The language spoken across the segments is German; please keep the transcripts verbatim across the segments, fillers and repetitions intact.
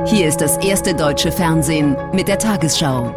Hier ist das erste deutsche Fernsehen mit der Tagesschau.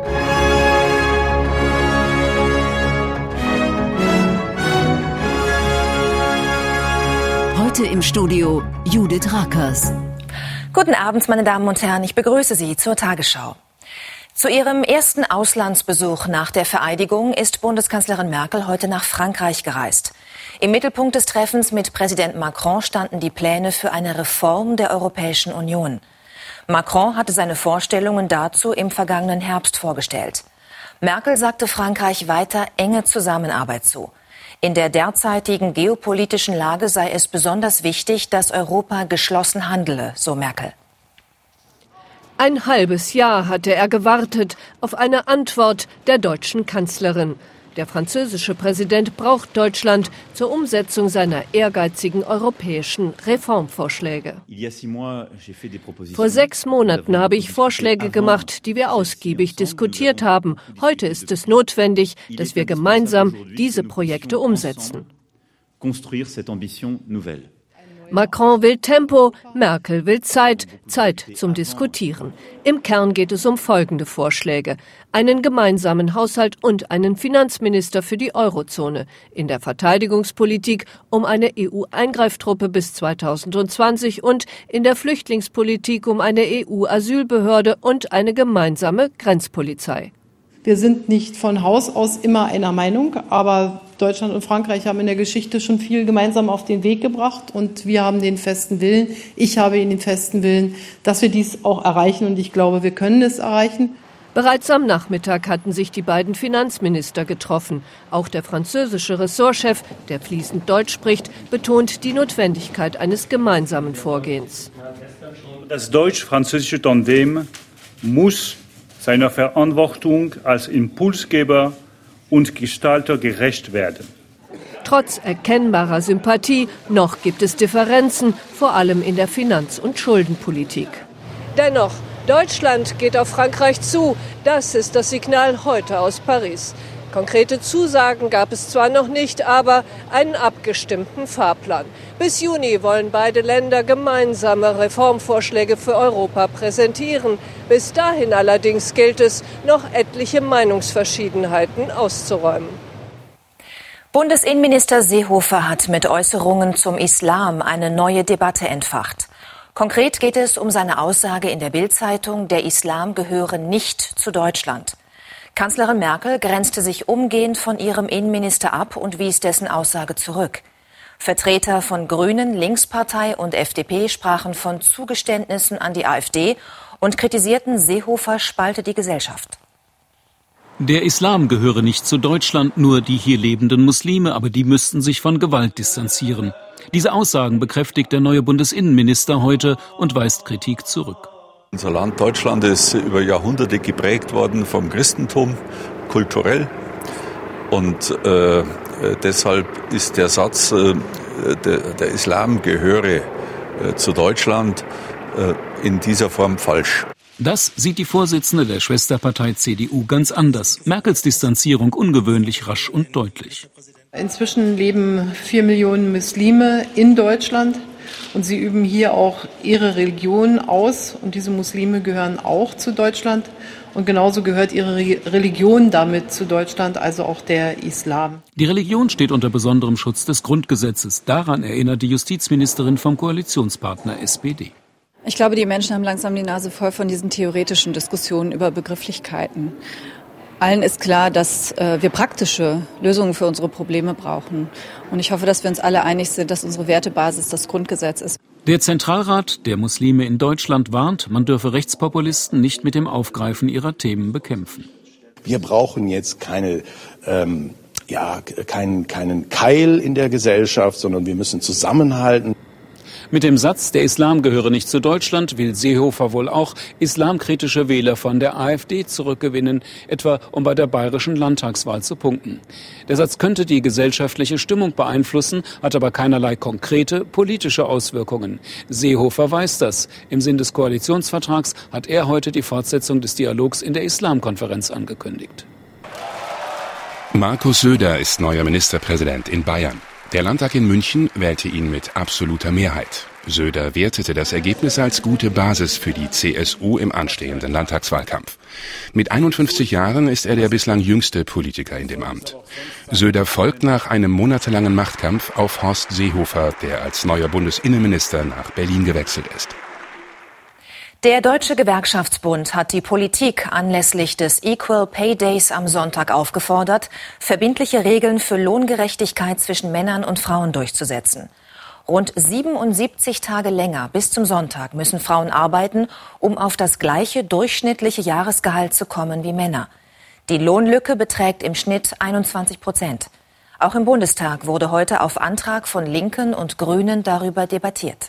Heute im Studio Judith Rakers. Guten Abend, meine Damen und Herren, ich begrüße Sie zur Tagesschau. Zu ihrem ersten Auslandsbesuch nach der Vereidigung ist Bundeskanzlerin Merkel heute nach Frankreich gereist. Im Mittelpunkt des Treffens mit Präsident Macron standen die Pläne für eine Reform der Europäischen Union. Macron hatte seine Vorstellungen dazu im vergangenen Herbst vorgestellt. Merkel sagte Frankreich weiter enge Zusammenarbeit zu. In der derzeitigen geopolitischen Lage sei es besonders wichtig, dass Europa geschlossen handele, so Merkel. Ein halbes Jahr hatte er gewartet auf eine Antwort der deutschen Kanzlerin. Der französische Präsident braucht Deutschland zur Umsetzung seiner ehrgeizigen europäischen Reformvorschläge. Vor sechs Monaten habe ich Vorschläge gemacht, die wir ausgiebig diskutiert haben. Heute ist es notwendig, dass wir gemeinsam diese Projekte umsetzen. Macron will Tempo, Merkel will Zeit, Zeit zum Diskutieren. Im Kern geht es um folgende Vorschläge: einen gemeinsamen Haushalt und einen Finanzminister für die Eurozone. In der Verteidigungspolitik um eine E U-Eingreiftruppe bis zweitausendzwanzig und in der Flüchtlingspolitik um eine E U-Asylbehörde und eine gemeinsame Grenzpolizei. Wir sind nicht von Haus aus immer einer Meinung, aber Deutschland und Frankreich haben in der Geschichte schon viel gemeinsam auf den Weg gebracht und wir haben den festen Willen, ich habe den festen Willen, dass wir dies auch erreichen und ich glaube, wir können es erreichen. Bereits am Nachmittag hatten sich die beiden Finanzminister getroffen. Auch der französische Ressortchef, der fließend Deutsch spricht, betont die Notwendigkeit eines gemeinsamen Vorgehens. Das deutsch-französische Tandem muss seiner Verantwortung als Impulsgeber und Gestalter gerecht werden. Trotz erkennbarer Sympathie, noch gibt es Differenzen, vor allem in der Finanz- und Schuldenpolitik. Dennoch, Deutschland geht auf Frankreich zu. Das ist das Signal heute aus Paris. Konkrete Zusagen gab es zwar noch nicht, aber einen abgestimmten Fahrplan. Bis Juni wollen beide Länder gemeinsame Reformvorschläge für Europa präsentieren. Bis dahin allerdings gilt es, noch etliche Meinungsverschiedenheiten auszuräumen. Bundesinnenminister Seehofer hat mit Äußerungen zum Islam eine neue Debatte entfacht. Konkret geht es um seine Aussage in der Bild-Zeitung, der Islam gehöre nicht zu Deutschland. Kanzlerin Merkel grenzte sich umgehend von ihrem Innenminister ab und wies dessen Aussage zurück. Vertreter von Grünen, Linkspartei und F D P sprachen von Zugeständnissen an die AfD und kritisierten, Seehofer spalte die Gesellschaft. Der Islam gehöre nicht zu Deutschland, nur die hier lebenden Muslime, aber die müssten sich von Gewalt distanzieren. Diese Aussagen bekräftigt der neue Bundesinnenminister heute und weist Kritik zurück. Unser Land Deutschland ist über Jahrhunderte geprägt worden vom Christentum, kulturell. Und äh, deshalb ist der Satz, äh, der, der Islam gehöre äh, zu Deutschland, äh, in dieser Form falsch. Das sieht die Vorsitzende der Schwesterpartei C D U ganz anders. Merkels Distanzierung ungewöhnlich rasch und deutlich. Inzwischen leben vier Millionen Muslime in Deutschland. Und sie üben hier auch ihre Religion aus. Und diese Muslime gehören auch zu Deutschland. Und genauso gehört ihre Religion damit zu Deutschland, also auch der Islam. Die Religion steht unter besonderem Schutz des Grundgesetzes. Daran erinnert die Justizministerin vom Koalitionspartner S P D. Ich glaube, die Menschen haben langsam die Nase voll von diesen theoretischen Diskussionen über Begrifflichkeiten. Allen ist klar, dass äh, wir praktische Lösungen für unsere Probleme brauchen. Und ich hoffe, dass wir uns alle einig sind, dass unsere Wertebasis das Grundgesetz ist. Der Zentralrat der Muslime in Deutschland warnt, man dürfe Rechtspopulisten nicht mit dem Aufgreifen ihrer Themen bekämpfen. Wir brauchen jetzt keine, ähm, ja, keinen, keinen Keil in der Gesellschaft, sondern wir müssen zusammenhalten. Mit dem Satz, der Islam gehöre nicht zu Deutschland, will Seehofer wohl auch islamkritische Wähler von der AfD zurückgewinnen, etwa um bei der bayerischen Landtagswahl zu punkten. Der Satz könnte die gesellschaftliche Stimmung beeinflussen, hat aber keinerlei konkrete politische Auswirkungen. Seehofer weiß das. Im Sinn des Koalitionsvertrags hat er heute die Fortsetzung des Dialogs in der Islamkonferenz angekündigt. Markus Söder ist neuer Ministerpräsident in Bayern. Der Landtag in München wählte ihn mit absoluter Mehrheit. Söder wertete das Ergebnis als gute Basis für die C S U im anstehenden Landtagswahlkampf. Mit einundfünfzig Jahren ist er der bislang jüngste Politiker in dem Amt. Söder folgt nach einem monatelangen Machtkampf auf Horst Seehofer, der als neuer Bundesinnenminister nach Berlin gewechselt ist. Der Deutsche Gewerkschaftsbund hat die Politik anlässlich des Equal Pay Days am Sonntag aufgefordert, verbindliche Regeln für Lohngerechtigkeit zwischen Männern und Frauen durchzusetzen. Rund siebenundsiebzig Tage länger bis zum Sonntag müssen Frauen arbeiten, um auf das gleiche durchschnittliche Jahresgehalt zu kommen wie Männer. Die Lohnlücke beträgt im Schnitt einundzwanzig Prozent. Auch im Bundestag wurde heute auf Antrag von Linken und Grünen darüber debattiert.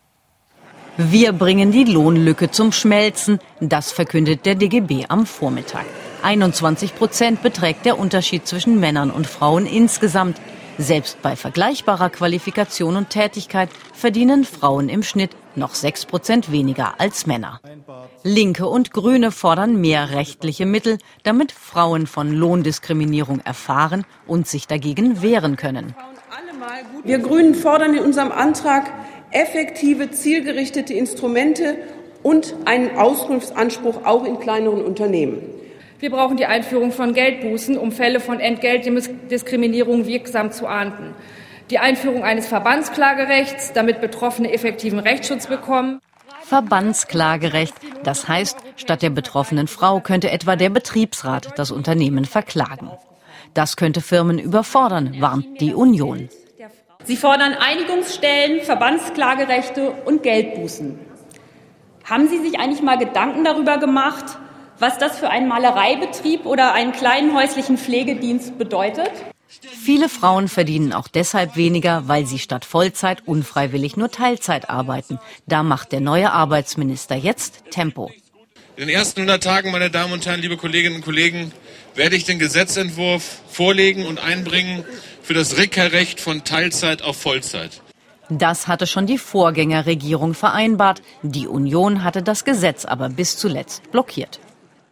Wir bringen die Lohnlücke zum Schmelzen, das verkündet der D G B am Vormittag. einundzwanzig Prozent beträgt der Unterschied zwischen Männern und Frauen insgesamt. Selbst bei vergleichbarer Qualifikation und Tätigkeit verdienen Frauen im Schnitt noch sechs Prozent weniger als Männer. Linke und Grüne fordern mehr rechtliche Mittel, damit Frauen von Lohndiskriminierung erfahren und sich dagegen wehren können. Wir Grünen fordern in unserem Antrag effektive, zielgerichtete Instrumente und einen Auskunftsanspruch auch in kleineren Unternehmen. Wir brauchen die Einführung von Geldbußen, um Fälle von Entgeltdiskriminierung wirksam zu ahnden. Die Einführung eines Verbandsklagerechts, damit Betroffene effektiven Rechtsschutz bekommen. Verbandsklagerecht, das heißt, statt der betroffenen Frau könnte etwa der Betriebsrat das Unternehmen verklagen. Das könnte Firmen überfordern, warnt die Union. Sie fordern Einigungsstellen, Verbandsklagerechte und Geldbußen. Haben Sie sich eigentlich mal Gedanken darüber gemacht, was das für einen Malereibetrieb oder einen kleinen häuslichen Pflegedienst bedeutet? Viele Frauen verdienen auch deshalb weniger, weil sie statt Vollzeit unfreiwillig nur Teilzeit arbeiten. Da macht der neue Arbeitsminister jetzt Tempo. In den ersten hundert Tagen, meine Damen und Herren, liebe Kolleginnen und Kollegen, werde ich den Gesetzentwurf vorlegen und einbringen für das Rückkehrrecht von Teilzeit auf Vollzeit. Das hatte schon die Vorgängerregierung vereinbart. Die Union hatte das Gesetz aber bis zuletzt blockiert.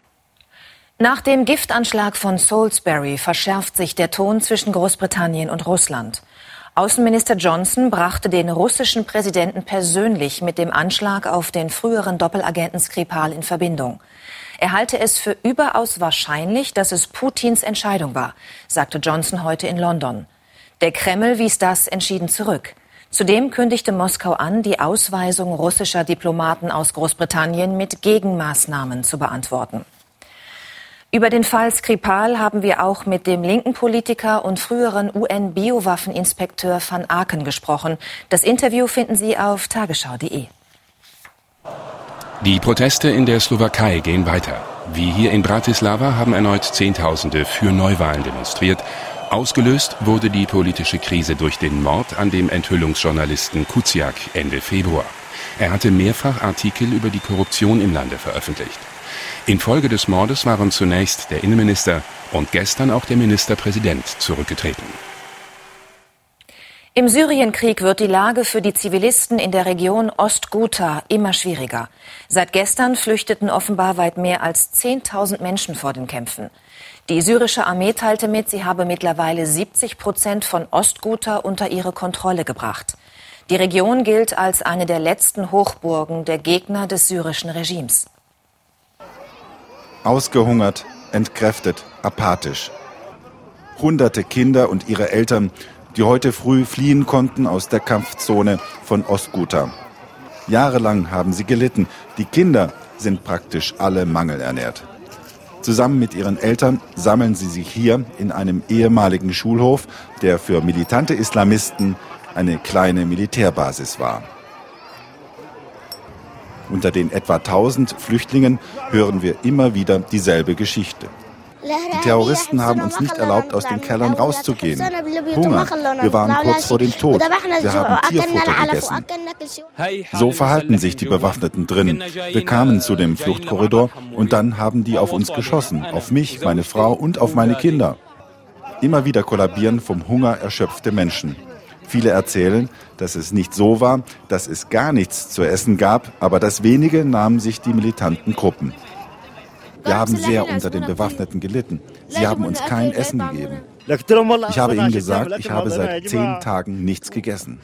Nach dem Giftanschlag von Salisbury verschärft sich der Ton zwischen Großbritannien und Russland. Außenminister Johnson brachte den russischen Präsidenten persönlich mit dem Anschlag auf den früheren Doppelagenten Skripal in Verbindung. Er halte es für überaus wahrscheinlich, dass es Putins Entscheidung war, sagte Johnson heute in London. Der Kreml wies das entschieden zurück. Zudem kündigte Moskau an, die Ausweisung russischer Diplomaten aus Großbritannien mit Gegenmaßnahmen zu beantworten. Über den Fall Skripal haben wir auch mit dem linken Politiker und früheren U N-Biowaffeninspekteur van Aken gesprochen. Das Interview finden Sie auf tagesschau punkt de. Die Proteste in der Slowakei gehen weiter. Wie hier in Bratislava haben erneut Zehntausende für Neuwahlen demonstriert. Ausgelöst wurde die politische Krise durch den Mord an dem Enthüllungsjournalisten Kuciak Ende Februar. Er hatte mehrfach Artikel über die Korruption im Lande veröffentlicht. Infolge des Mordes waren zunächst der Innenminister und gestern auch der Ministerpräsident zurückgetreten. Im Syrienkrieg wird die Lage für die Zivilisten in der Region Ostghouta immer schwieriger. Seit gestern flüchteten offenbar weit mehr als zehntausend Menschen vor den Kämpfen. Die syrische Armee teilte mit, sie habe mittlerweile siebzig Prozent von Ostghouta unter ihre Kontrolle gebracht. Die Region gilt als eine der letzten Hochburgen der Gegner des syrischen Regimes. Ausgehungert, entkräftet, apathisch. Hunderte Kinder und ihre Eltern, die heute früh fliehen konnten aus der Kampfzone von Ostghouta. Jahrelang haben sie gelitten. Die Kinder sind praktisch alle mangelernährt. Zusammen mit ihren Eltern sammeln sie sich hier in einem ehemaligen Schulhof, der für militante Islamisten eine kleine Militärbasis war. Unter den etwa tausend Flüchtlingen hören wir immer wieder dieselbe Geschichte. Die Terroristen haben uns nicht erlaubt, aus den Kellern rauszugehen. Hunger, wir waren kurz vor dem Tod, wir haben Tierfutter gegessen. So verhalten sich die Bewaffneten drin. Wir kamen zu dem Fluchtkorridor und dann haben die auf uns geschossen, auf mich, meine Frau und auf meine Kinder. Immer wieder kollabieren vom Hunger erschöpfte Menschen. Viele erzählen, dass es nicht so war, dass es gar nichts zu essen gab, aber das wenige nahmen sich die militanten Gruppen. Wir haben sehr unter den Bewaffneten gelitten. Sie haben uns kein Essen gegeben. Ich habe ihm gesagt, ich habe seit zehn Tagen nichts gegessen.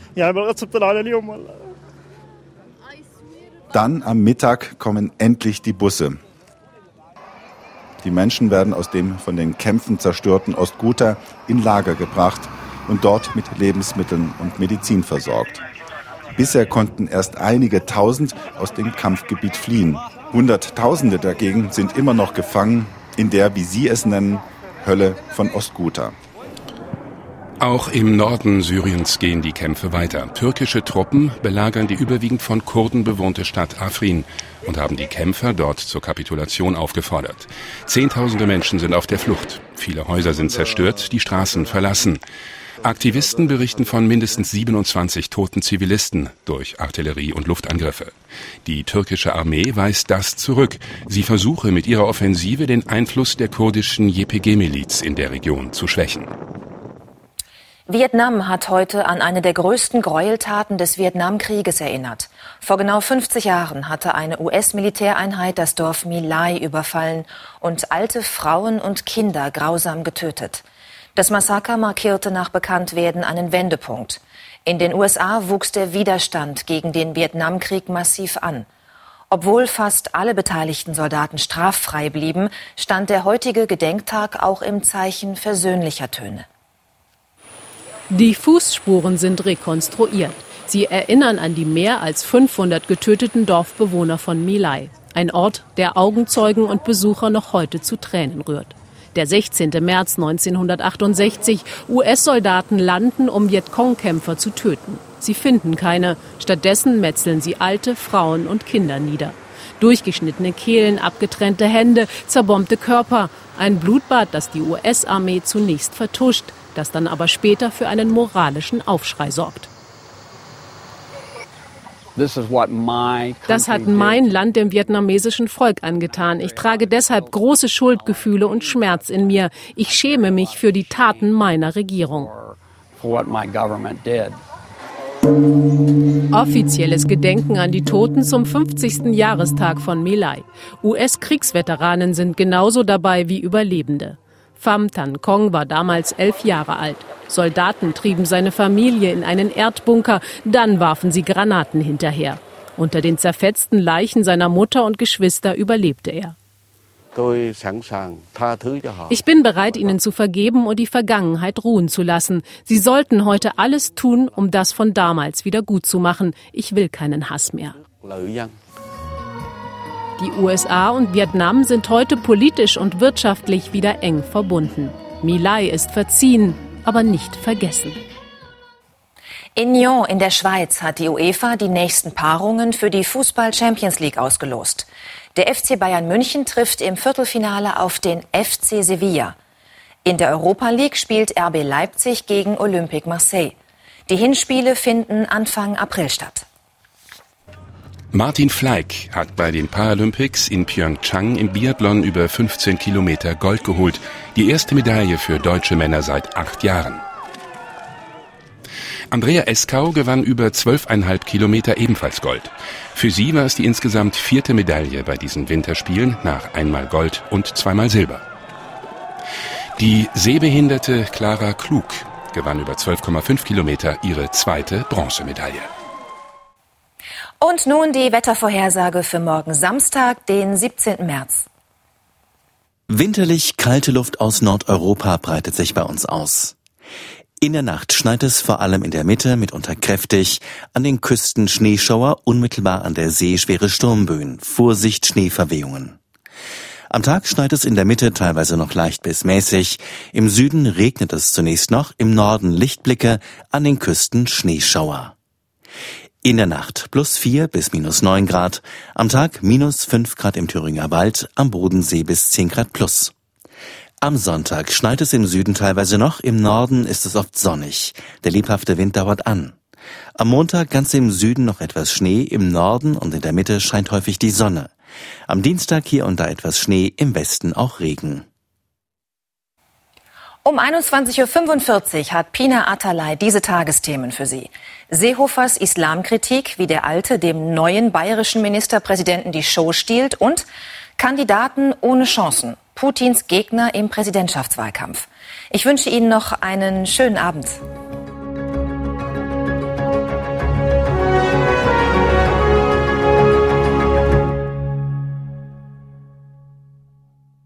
Dann am Mittag kommen endlich die Busse. Die Menschen werden aus dem von den Kämpfen zerstörten Ostghouta in Lager gebracht und dort mit Lebensmitteln und Medizin versorgt. Bisher konnten erst einige Tausend aus dem Kampfgebiet fliehen. Hunderttausende dagegen sind immer noch gefangen in der, wie sie es nennen, Hölle von Ostghouta. Auch im Norden Syriens gehen die Kämpfe weiter. Türkische Truppen belagern die überwiegend von Kurden bewohnte Stadt Afrin und haben die Kämpfer dort zur Kapitulation aufgefordert. Zehntausende Menschen sind auf der Flucht. Viele Häuser sind zerstört, die Straßen verlassen. Aktivisten berichten von mindestens siebenundzwanzig toten Zivilisten durch Artillerie- und Luftangriffe. Die türkische Armee weist das zurück. Sie versuche mit ihrer Offensive den Einfluss der kurdischen J P G-Miliz in der Region zu schwächen. Vietnam hat heute an eine der größten Gräueltaten des Vietnamkrieges erinnert. Vor genau fünfzig Jahren hatte eine U S-Militäreinheit das Dorf My Lai überfallen und alte Frauen und Kinder grausam getötet. Das Massaker markierte nach Bekanntwerden einen Wendepunkt. In den U S A wuchs der Widerstand gegen den Vietnamkrieg massiv an. Obwohl fast alle beteiligten Soldaten straffrei blieben, stand der heutige Gedenktag auch im Zeichen versöhnlicher Töne. Die Fußspuren sind rekonstruiert. Sie erinnern an die mehr als fünfhundert getöteten Dorfbewohner von My Lai. Ein Ort, der Augenzeugen und Besucher noch heute zu Tränen rührt. Der sechzehnten März neunzehnhundertachtundsechzig. U S-Soldaten landen, um Vietcong-Kämpfer zu töten. Sie finden keine. Stattdessen metzeln sie alte Frauen und Kinder nieder. Durchgeschnittene Kehlen, abgetrennte Hände, zerbombte Körper. Ein Blutbad, das die U S-Armee zunächst vertuscht, das dann aber später für einen moralischen Aufschrei sorgt. Das hat mein Land dem vietnamesischen Volk angetan. Ich trage deshalb große Schuldgefühle und Schmerz in mir. Ich schäme mich für die Taten meiner Regierung. Offizielles Gedenken an die Toten zum fünfzigsten Jahrestag von My Lai. U S-Kriegsveteranen sind genauso dabei wie Überlebende. Pham Thanh Kong war damals elf Jahre alt. Soldaten trieben seine Familie in einen Erdbunker, dann warfen sie Granaten hinterher. Unter den zerfetzten Leichen seiner Mutter und Geschwister überlebte er. Ich bin bereit, Ihnen zu vergeben und die Vergangenheit ruhen zu lassen. Sie sollten heute alles tun, um das von damals wieder gut zu machen. Ich will keinen Hass mehr. Die U S A und Vietnam sind heute politisch und wirtschaftlich wieder eng verbunden. My Lai ist verziehen, aber nicht vergessen. In Nyon in der Schweiz hat die UEFA die nächsten Paarungen für die Fußball-Champions League ausgelost. Der F C Bayern München trifft im Viertelfinale auf den F C Sevilla. In der Europa League spielt R B Leipzig gegen Olympique Marseille. Die Hinspiele finden Anfang April statt. Martin Fleig hat bei den Paralympics in Pyeongchang im Biathlon über fünfzehn Kilometer Gold geholt. Die erste Medaille für deutsche Männer seit acht Jahren. Andrea Eskau gewann über zwölfeinhalb Kilometer ebenfalls Gold. Für sie war es die insgesamt vierte Medaille bei diesen Winterspielen nach einmal Gold und zweimal Silber. Die sehbehinderte Clara Klug gewann über zwölf Komma fünf Kilometer ihre zweite Bronzemedaille. Und nun die Wettervorhersage für morgen Samstag, den siebzehnten März. Winterlich kalte Luft aus Nordeuropa breitet sich bei uns aus. In der Nacht schneit es vor allem in der Mitte, mitunter kräftig, an den Küsten Schneeschauer, unmittelbar an der See schwere Sturmböen, Vorsicht Schneeverwehungen. Am Tag schneit es in der Mitte teilweise noch leicht bis mäßig, im Süden regnet es zunächst noch, im Norden Lichtblicke, an den Küsten Schneeschauer. In der Nacht plus vier bis minus neun Grad, am Tag minus fünf Grad im Thüringer Wald, am Bodensee bis zehn Grad plus. Am Sonntag schneit es im Süden teilweise noch, im Norden ist es oft sonnig. Der lebhafte Wind dauert an. Am Montag ganz im Süden noch etwas Schnee, im Norden und in der Mitte scheint häufig die Sonne. Am Dienstag hier und da etwas Schnee, im Westen auch Regen. Um einundzwanzig Uhr fünfundvierzig hat Pina Atalay diese Tagesthemen für Sie. Seehofers Islamkritik, wie der Alte dem neuen bayerischen Ministerpräsidenten die Show stiehlt, und Kandidaten ohne Chancen. Putins Gegner im Präsidentschaftswahlkampf. Ich wünsche Ihnen noch einen schönen Abend.